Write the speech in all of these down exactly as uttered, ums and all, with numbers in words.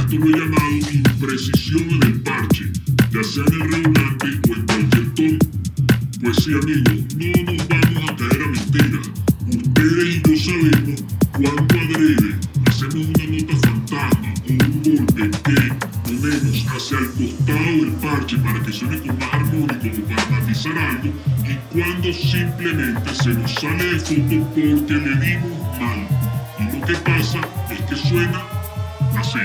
esto lo he llamado imprecisión en el parche, ya sea en el redoblante o en cualquier tono. Pues sí, amigos, no nos vamos a caer a mentiras. Ustedes y yo sabemos cuánto adrede hacemos una nota fantasma o un golpe que ponemos hacia el costado del parche para que suene con más armónico o para matizar algo, y cuando simplemente se nos sale de fondo porque le dimos mal. Y lo que pasa es que suena así.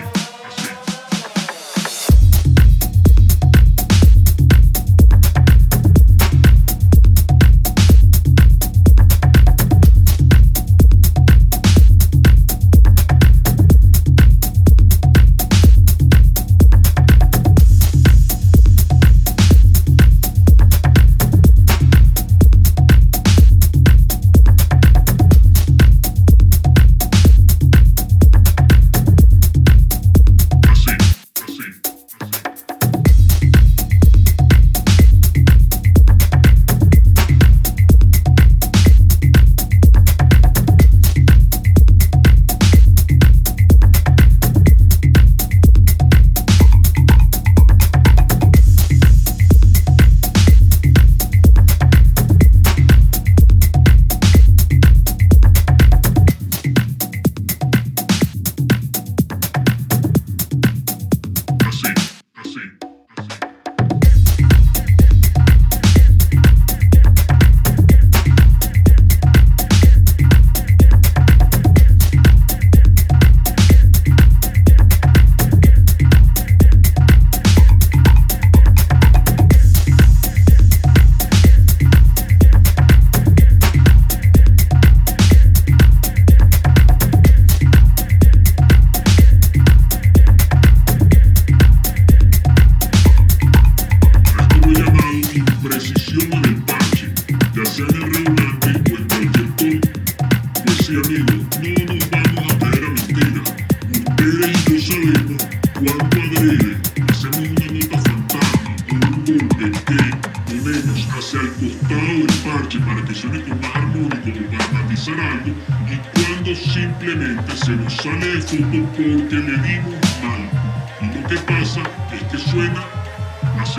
Hacia el costado del parche para que suene con más armónico o para matizar algo, y cuando simplemente se nos sale de fondo porque le dimos mal. Y lo que pasa es que suena así.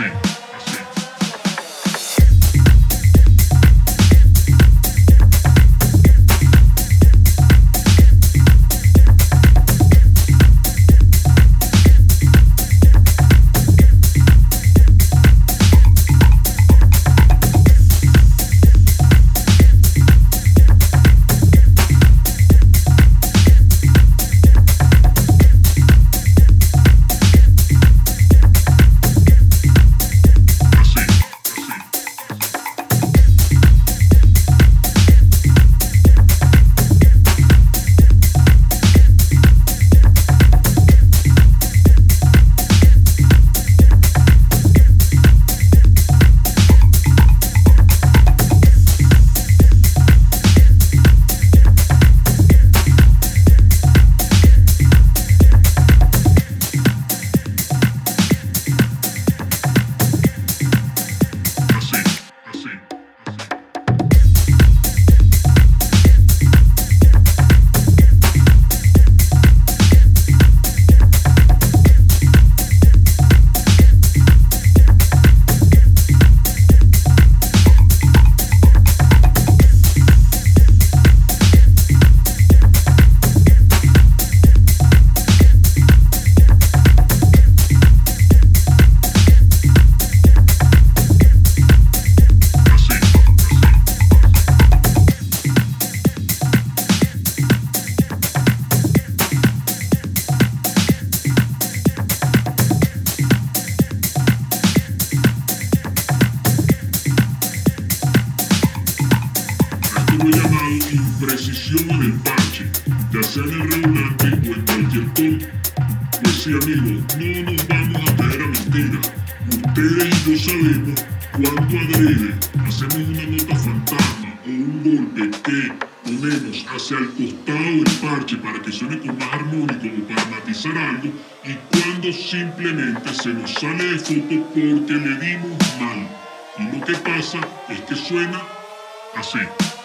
Lo he llamado imprecisión en el parche, ya sea en el redoblante o en cualquier tono. Pues sí, amigos, no nos vamos a caer a mentiras. Ustedes y yo sabemos cuánto adrede hacemos una nota fantasma o un golpe que ponemos hacia el costado del parche para que suene con más armónico o para matizar algo, y cuando simplemente se nos sale de fondo porque le dimos mal. Y lo que pasa es que suena así.